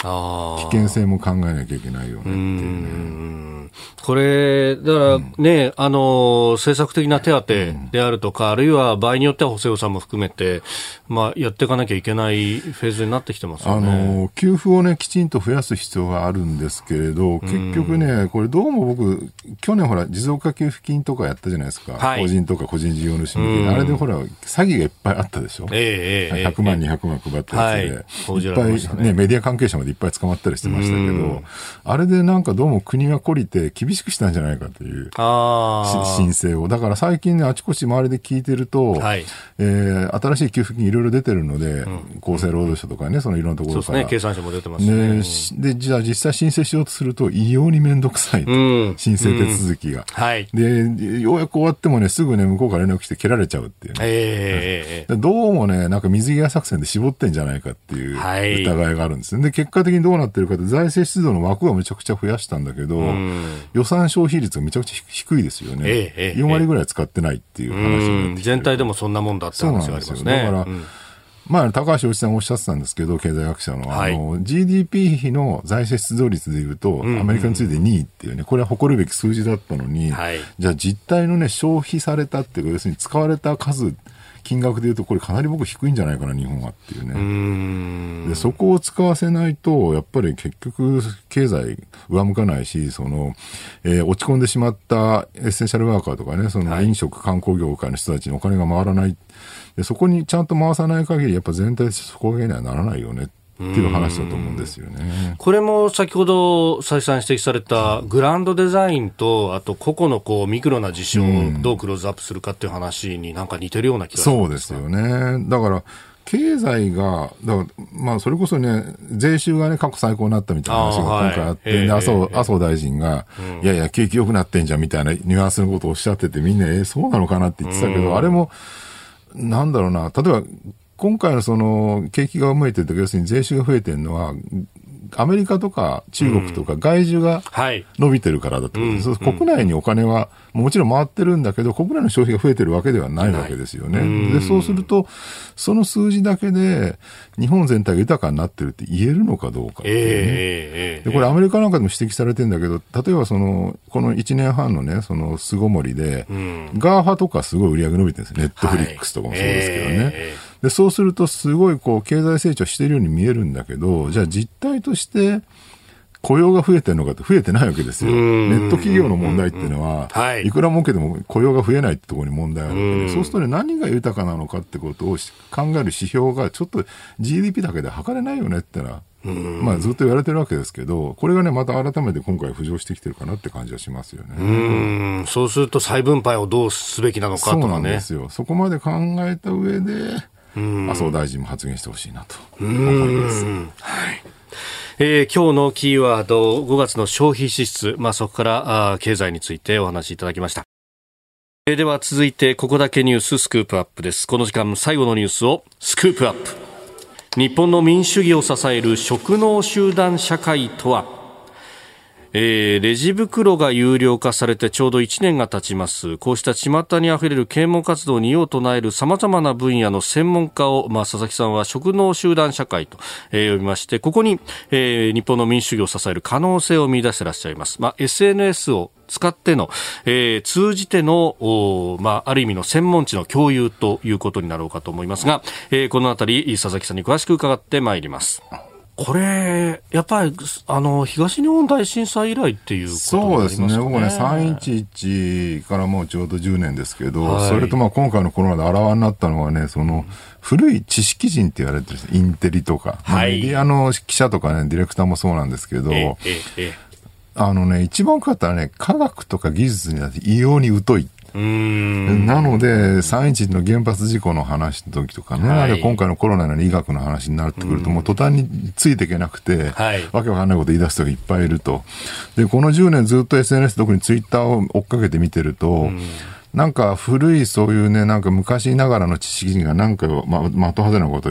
あ危険性も考えなきゃいけないよねっていうね。 うんこれ、だからね、うん、あの、政策的な手当であるとか、うん、あるいは場合によっては補正予算も含めて、まあ、やっていかなきゃいけないフェーズになってきてますよね。 あの、給付をね、きちんと増やす必要があるんですけれど、結局ね、これどうも僕、去年ほら、持続化給付金とかやったじゃないですか。はい、個人とか個人事業主向けに。あれでほら、詐欺がいっぱいあったでしょ。えーえー、ひゃくまん、にひゃくまん配ったやつで。はい、いっぱい、ね、メディア関係者までいっぱい捕まったりしてましたけど、あれでなんかどうも国が懲りて厳しくしたんじゃないかという申請を。だから最近ね、あちこち周りで聞いてると、はい、えー、新しい給付金いろいろ出てるので、うん、厚生労働省とかね、そのいろんなところから。 そうですね、経産省も出てますね。 ね、で、じゃあ実際申請しようとすると異様にめんどくさいと、うん、申請手続きが、うんはい。で、ようやく終わってもね、すぐね、向こうから連絡来て蹴られちゃうっていうね。えー、どうもね、なんか水際作戦で絞ってんじゃないかっていう疑いがあるんですね。で、結果的にどうなってるかと、財政出動の枠はめちゃくちゃ増やしたんだけど、うん、予算消費率がめちゃくちゃ低いですよね。えー、よんわりぐらい使ってないっていう話になってきてる、うん、 全体でもそんなもんだって話がありますね。 だから、うんまあ、高橋洋一さんがおっしゃってたんですけど、経済学者の、はい、あの ジーディーピー 比の財政出動率でいうと、うんうん、アメリカに次いでにいっていうね、これは誇るべき数字だったのに、はい、じゃあ実態のね、消費されたっていうか、要するに使われた数、金額でいうと、これかなり僕低いんじゃないかな、日本はっていうね。うーんで、そこを使わせないと、やっぱり結局、経済上向かないし、その、えー、落ち込んでしまったエッセンシャルワーカーとかね、その飲食、観光業界の人たちにお金が回らない。でそこにちゃんと回さない限り、やっぱ全体で底上げにはならないよねっていう話だと思うんですよね。 これも先ほど再三指摘されたグランドデザインと、あと個々のこうミクロな事象をどうクローズアップするかっていう話になんか似てるような気がするんですか。 そうですよね。だから経済が、だからまあそれこそね、税収がね、過去最高になったみたいな話が今回あって、はい、で麻生、麻生大臣が、うん、いやいや、景気良くなってんじゃんみたいなニュアンスのことをおっしゃってて、みんな、え、そうなのかなって言ってたけど、あれも、なんだろうな、例えば、今回のその、景気が動いてるとき、要するに税収が増えてるのは、アメリカとか中国とか外需が伸びてるからだと、うんはい、国内にお金はもちろん回ってるんだけど、国内の消費が増えてるわけではないわけですよね。うん、でそうすると、その数字だけで日本全体が豊かになってるって言えるのかどうかっていうね。えー、でこれアメリカなんかでも指摘されてるんだけど、例えばそのこのいちねんはんのね、その巣ごもりで、うん、ガーファとかすごい売り上げ伸びてるんですよ。ネットフリックスとかもそうですけどね。はいえーでそうするとすごいこう経済成長しているように見えるんだけど、じゃあ実態として雇用が増えてるのかって増えてないわけですよ。ネット企業の問題っていうのは、はい、いくら儲けても雇用が増えないってところに問題あるわけで、そうするとね、何が豊かなのかってことを考える指標がちょっと ジーディーピー だけで測れないよねってのは、まあずっと言われてるわけですけど、これがね、また改めて今回浮上してきてるかなって感じはしますよね。 うーん、そうすると再分配をどうすべきなのかとかね。 そうなんですよ。そこまで考えた上で、麻生大臣も発言してほしいなと思います。はいえー、今日のキーワードごがつの消費支出、まあ、そこからあ経済についてお話しいただきました。えー、では続いてここだけニューススクープアップです。この時間最後のニュースをスクープアップ。日本の民主主義を支える職能集団社会とは。えー、レジ袋が有料化されてちょうどいちねんが経ちます。こうした巷にあふれる啓蒙活動に異を唱える様々な分野の専門家を、まあ、佐々木さんは職能集団社会と、えー、呼びまして、ここに、えー、日本の民主主義を支える可能性を見出していらっしゃいます。まあ、エスエヌエス を使っての、えー、通じての、まあ、ある意味の専門知の共有ということになろうかと思いますが、えー、このあたり佐々木さんに詳しく伺ってまいります。これやっぱりあの東日本大震災以来っていうことになりますかね。 そうですね。僕ねさんいちいちからもうちょうどじゅうねんですけど、はい、それとまあ今回のコロナであらわになったのはね、その古い知識人って言われてるインテリとか、はい、メディアの記者とかねディレクターもそうなんですけど、えええ、あのね一番多かったらね科学とか技術になって異様に疎い。うーんなのでさんいちいちの原発事故の話の時とかね、はい、あるいは今回のコロナの医学の話になってくるともう途端についていけなくて、はい、わけわかんないこと言い出す人がいっぱいいると。でこのじゅうねんずっと エスエヌエス 特にツイッターを追っかけて見てると、なんか古いそういうねなんか昔ながらの知識人がなんかま的外れなことを言っ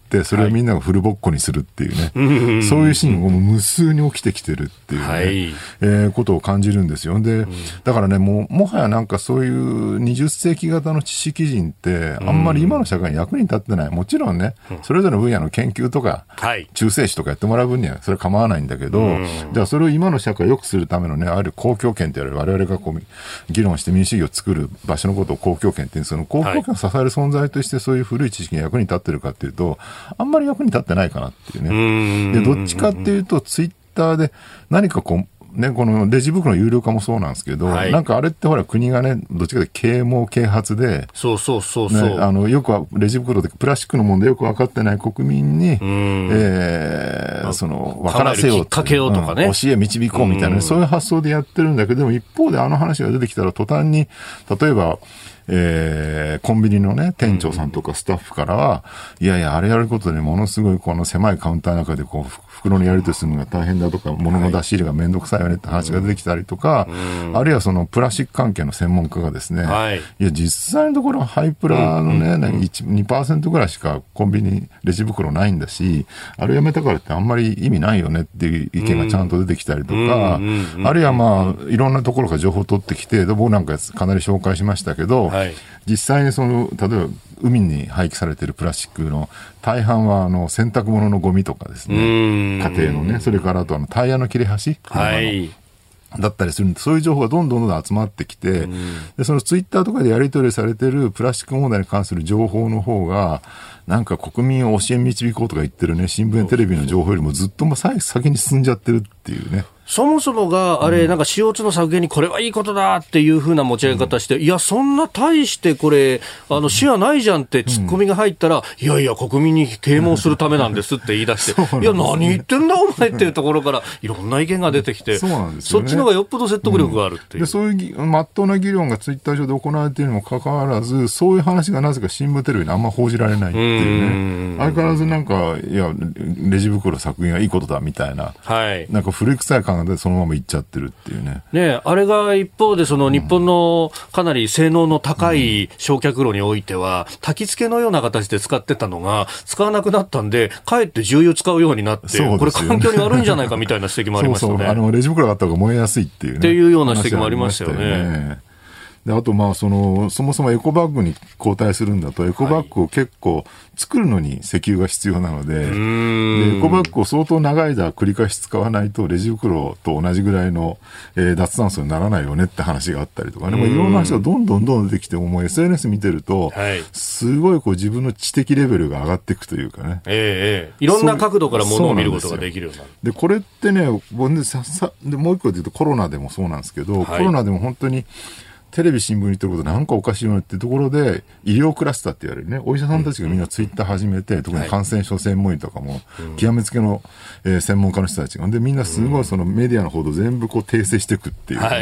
ってそれをみんながフルボッコにするっていうね、はい、そういうシーンが無数に起きてきてるっていうね、はい、えー、ことを感じるんですよ。で、うん、だからね、もうもはやなんかそういうにじゅっ世紀型の知識人ってあんまり今の社会に役に立ってない。もちろんね、それぞれの分野の研究とか、はい、中世史とかやってもらう分にはそれは構わないんだけど、うん、じゃあそれを今の社会を良くするためのね、ある公共権という我々がこう議論して民主主義を作る場所のことを公共権っていう、その公共権を支える存在としてそういう古い知識が役に立ってるかっていうと、あんまり役に立ってないかなっていうね。で、どっちかっていうとツイッターで何かこうね、このレジ袋の有料化もそうなんですけど、はい、なんかあれってほら国がね、どっちかで啓蒙啓発で、 そうそうそうそう、 ね、あのよくはレジ袋でプラスチックの問題よく分かってない国民に、えー、その分からせよう、 きっかけようとかね、 うん、教え導こうみたいな、そういう発想でやってるんだけど、でも一方であの話が出てきたら途端に例えばえー、コンビニのね店長さんとかスタッフからは、うん、いやいやあれやることでものすごいこの狭いカウンターの中でこう袋のやり取りするのが大変だとか、物の出し入れがめんどくさいよねって話が出てきたりとか、うん、あるいはそのプラスチック関係の専門家がですね、はい、いや実際のところハイプラのね、うん、いち、にパーセント ぐらいしかコンビニレジ袋ないんだし、あれやめたからってあんまり意味ないよねっていう意見がちゃんと出てきたりとか、うん、あるいはまあいろんなところから情報を取ってきて、僕なんかかなり紹介しましたけど、はい、実際にその例えば海に廃棄されているプラスチックの大半はあの洗濯物のゴミとかですね、家庭のね、それからあとあのタイヤの切れ端、はい、だったりするんで、そういう情報がどんどんどんどん集まってきて、でそのツイッターとかでやり取りされているプラスチック問題に関する情報の方がなんか国民を教え導こうとか言ってるね、新聞やテレビの情報よりもずっと先に進んじゃってるっていうね。 そもそもがあれ、なんか シーオーツー の削減にこれはいいことだっていう風な持ち上げ方して、うん、いやそんな大してこれあの視野ないじゃんってツッコミが入ったら、うん、いやいや国民に啓蒙するためなんですって言い出していや何言ってんだお前っていうところからいろんな意見が出てきて、そうなんですよね、そっちの方がよっぽど説得力があるっていう、うん、でそういうまっとうな議論がツイッター上で行われているにもかかわらず、そういう話がなぜか新聞テレビにあんま報じられないっていうね、相変わらずなんかいやレジ袋削減はいいことだみたいな、はい、なんか古臭い感でそのまま言っちゃうってるっていうね。 ね、あれが一方でその日本のかなり性能の高い焼却炉においては焚き付けのような形で使ってたのが使わなくなったんでかえって重油使うようになって、ね、これ環境に悪いんじゃないかみたいな指摘もありましたね。 そうそう、あのレジ袋があった方が燃えやすいっていうね、 っていうような指摘もありましたよね。 であとまあそのそもそもエコバッグに交代するんだとエコバッグを結構作るのに石油が必要なので、はい、でエコバッグを相当長い間繰り返し使わないとレジ袋と同じぐらいの、えー、脱炭素にならないよねって話があったりとかね、まあ、いろんな話がどんどんどんどん出てきてもう エスエヌエス 見てると、はい、すごいこう自分の知的レベルが上がっていくというかね、 えー、いろんな角度からものを見ることができるようになる。 でこれってねでささでもう一個で言うとコロナでもそうなんですけど、はい、コロナでも本当にテレビ新聞に言ってることなんかおかしいよねってところで医療クラスターって言われるね、お医者さんたちがみんなツイッター始めて、うん、特に感染症専門医とかも、はい、極めつけの、えー、専門家の人たちがでみんなすごいそのメディアの報道全部こう訂正していくっていう、ね、はい、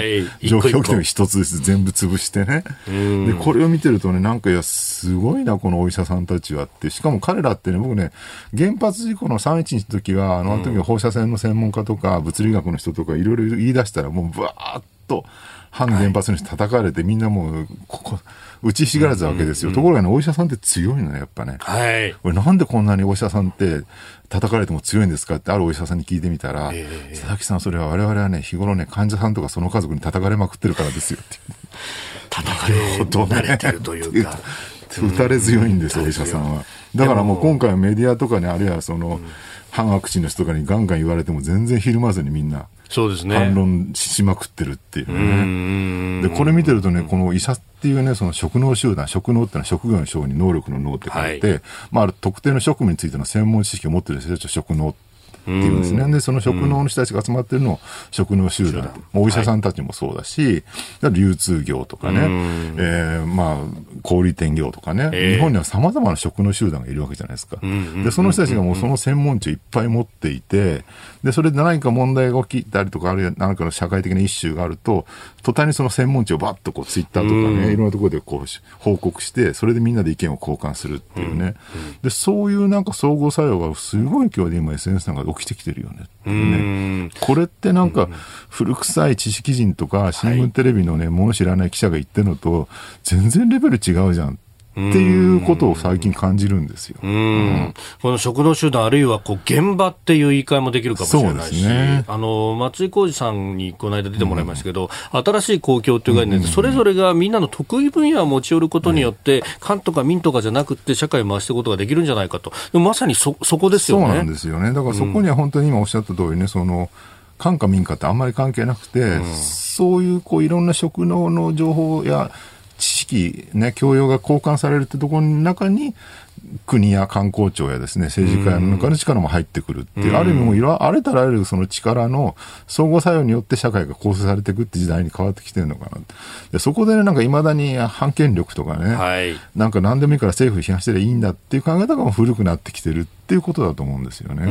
状況を一つずつ全部潰してね、でこれを見てるとねなんかいやすごいなこのお医者さんたちはって、しかも彼らってね僕ね原発事故のさんいちにちの時はあの時は放射線の専門家とか物理学の人とかいろいろ言い出したらもうブワーッと反原発の人叩かれて、はい、みんなもうここ打ちひしがらずわけですよ、うんうんうん、ところがねお医者さんって強いのねやっぱね、はい、これなんでこんなにお医者さんって叩かれても強いんですかってあるお医者さんに聞いてみたら、えー、佐々木さんそれは我々はね日頃ね患者さんとかその家族に叩かれまくってるからですよって叩かれ慣れてるというか打たれ強いんですよ、うん、お医者さんは。だからもう今回メディアとかねあるいはその、うん、反ワクチンの人とかにガンガン言われても全然ひるまずにみんなそうですね、 反論しまくってるっていうね。でこれ見てるとねこの医者っていうねその職能集団、職能ってのは職業の職に能力の能って書いて、はい、まあ、ある特定の職務についての専門知識を持っている人たちは職能っていうんですね。でその職能の人たちが集まってるのを職能集団、うん、お医者さんたちもそうだし、はい、流通業とかね、えー、まあ小売店業とかね、えー、日本にはさまざまな職能集団がいるわけじゃないですか。でその人たちがもうその専門知をいっぱい持っていて、でそれで何か問題が起きたりとかあるいは何かの社会的なイッシュがあると途端にその専門知をバッとこうツイッターとかねいろんなところでこう報告してそれでみんなで意見を交換するっていうね、でそういうなんか相互作用がすごい今日で今 エスエヌエス なんかで起きてきてるよねっていうね。これってなんか古臭い知識人とか新聞テレビのねもの知らない記者が言ってるのと全然レベル違うじゃんっいうことを最近感じるんですよ。 うん、うん、この職能集団あるいはこう現場っていう言い換えもできるかもしれないし、ね、あの松井浩二さんにこの間出てもらいましたけど、うん、新しい公共という概念でそれぞれがみんなの得意分野を持ち寄ることによって、うん、官とか民とかじゃなくて社会を回していくことができるんじゃないかと。でもまさに そ, そこですよね。 そうなんですよね。だからそこには本当に今おっしゃった通りね、その官か民かってあんまり関係なくて、うん、そういうこういろんな職能の情報や知識、ね、教養が交換されるってところの中に国や官公庁やですね、政治家の中の力も入ってくるっていう、うん、ある意味もういろあれたらあらゆるその力の相互作用によって社会が構成されていくって時代に変わってきてるのかな。でそこでね、なんか未だに反権力とかね、はい、なんか何でもいいから政府批判してりゃいいんだっていう考え方が古くなってきてるっていうことだと思うんですよね。 うん、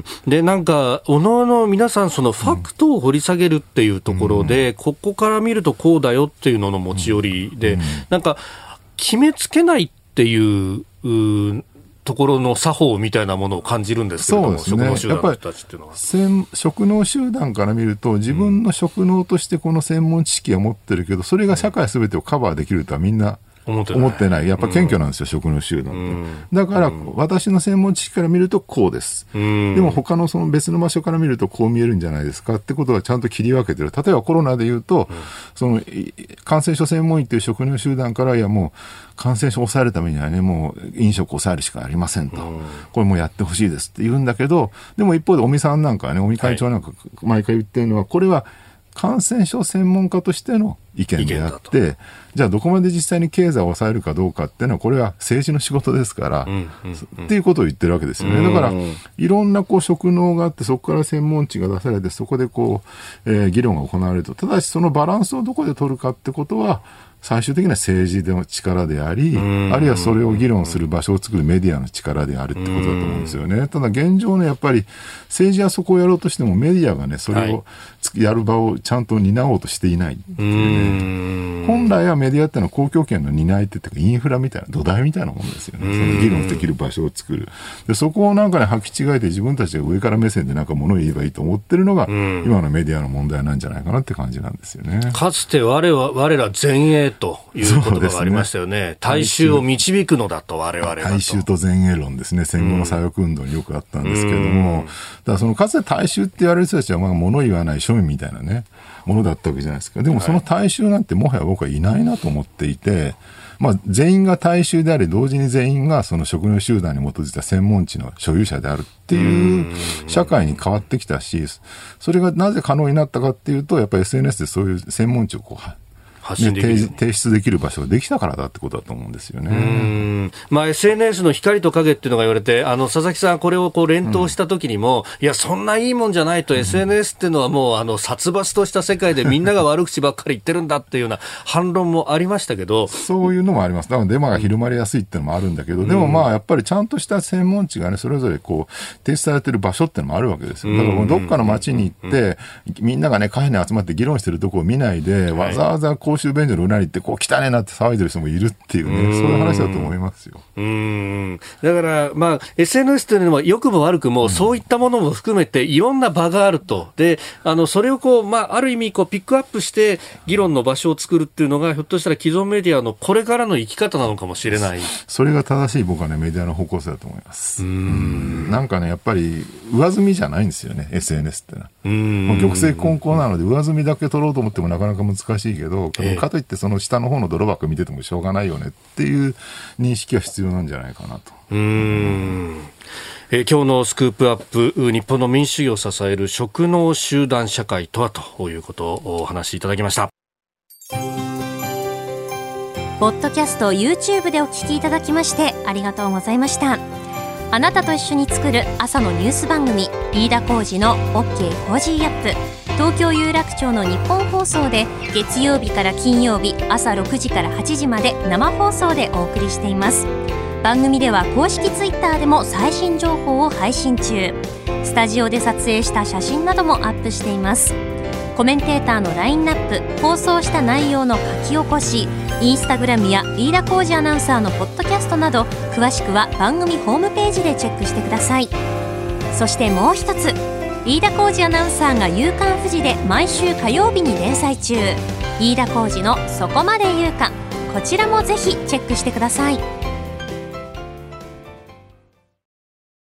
でなんかおのおの皆さんそのファクトを掘り下げるっていうところで、うん、ここから見るとこうだよっていうのの持ち寄りで、うんうん、なんか決めつけないっていううところの作法みたいなものを感じるんですけれども、 そうですね、 職能集団の人たちっていうのは職能集団から見ると自分の職能としてこの専門知識は持ってるけど、それが社会すべてをカバーできるとはみんな思ってない。思ってない。やっぱ謙虚なんですよ、うん、職能集団って、うん、だから、うん、私の専門知識から見るとこうです、うん、でも他のその別の場所から見るとこう見えるんじゃないですかってことはちゃんと切り分けてる。例えばコロナで言うと、うん、その感染症専門医っていう職能集団からいやもう感染症を抑えるためにはね、もう飲食を抑えるしかありませんと、うん、これもうやってほしいですって言うんだけど、でも一方で尾身さんなんかはね、尾身会長なんか毎回言ってるのは、これは感染症専門家としての意見であって、じゃあどこまで実際に経済を抑えるかどうかっていうのはこれは政治の仕事ですから、うんうんうん、っていうことを言ってるわけですよね。だからいろんなこう職能があって、そこから専門知が出されて、そこでこう、えー、議論が行われると。ただしそのバランスをどこで取るかってことは最終的な政治の力であり、あるいはそれを議論する場所を作るメディアの力であるってことだと思うんですよね。ただ現状ね、やっぱり政治はそこをやろうとしてもメディアがね、それをやる場をちゃんと担おうとしていないっていうね。本来はメディアってのは公共権の担い手っていうかインフラみたいな土台みたいなもんですよね。その議論できる場所を作る。でそこをなんかね、履き違えて自分たちが上から目線でなんか物を言えばいいと思ってるのが今のメディアの問題なんじゃないかなって感じなんですよね。 かつて我は我ら前衛という言葉がありましたよね。ね、大衆を導くのだと我々はと。 大衆と前衛論ですね。戦後の左翼運動によくあったんですけれども、うん、だからそのかつて大衆って言われる人たちはまあ物言わない庶民みたいなねものだったわけじゃないですか。でもその大衆なんてもはや僕はいないなと思っていて、まあ、全員が大衆であり同時に全員がその職業集団に基づいた専門知の所有者であるっていう社会に変わってきたし、それがなぜ可能になったかっていうと、やっぱり エスエヌエス でそういう専門知をこう発信できる、ね、提出できる場所ができたからだってことだと思うんですよね。 うん、まあ、エスエヌエス の光と影っていうのが言われて、あの佐々木さんこれをこう連投した時にも、うん、いやそんないいもんじゃないと、うん、エスエヌエス っていうのはもうあの殺伐とした世界でみんなが悪口ばっかり言ってるんだっていうような反論もありましたけど、 そういうのもあります。だからデマが広まりやすいっていうのもあるんだけど、うん、でもまあやっぱりちゃんとした専門知がねそれぞれこう提出されてる場所っていうのもあるわけですよ。だからどっかの街に行って、うん、みんながね会に集まって議論してるところを見ないで、はい、わざわざ公衆便所の裏にってこう汚ねなって騒いでる人もいるっていうね、そういう話だと思いますよ。 うーん、だから、まあ、エスエヌエス というのは良くも悪くも、うん、そういったものも含めていろんな場があると。で、あのそれをこう、まあ、ある意味こうピックアップして議論の場所を作るっていうのがひょっとしたら既存メディアのこれからの生き方なのかもしれない。 それが正しい僕はねメディアの方向性だと思います。うーん、なんかねやっぱり上積みじゃないんですよね エスエヌエス ってのは。うーん、もう玉石混交なので上積みだけ取ろうと思ってもなかなか難しいけど、えー、かといってその下の方の泥箱見ててもしょうがないよねっていう認識は必要なんじゃないかなと。 うーん、えー、今日のスクープアップ、日本の民主主義を支える職能集団社会とはということをお話しいただきました。 ポッドキャスト YouTube でお聞きいただきましてありがとうございました。あなたと一緒に作る朝のニュース番組、飯田浩司の OK コージーアップ、東京有楽町の日本放送で月曜日から金曜日朝ろくじからはちじまで生放送でお送りしています。番組では公式ツイッターでも最新情報を配信中。スタジオで撮影した写真などもアップしています。コメンテーターのラインナップ、放送した内容の書き起こし、インスタグラムや飯田浩司アナウンサーのポッドキャストなど詳しくは番組ホームページでチェックしてください。そしてもう一つ、飯田浩司アナウンサーが夕刊フジで毎週火曜日に連載中、飯田浩司のそこまで言うか。 こちらもぜひチェックしてください。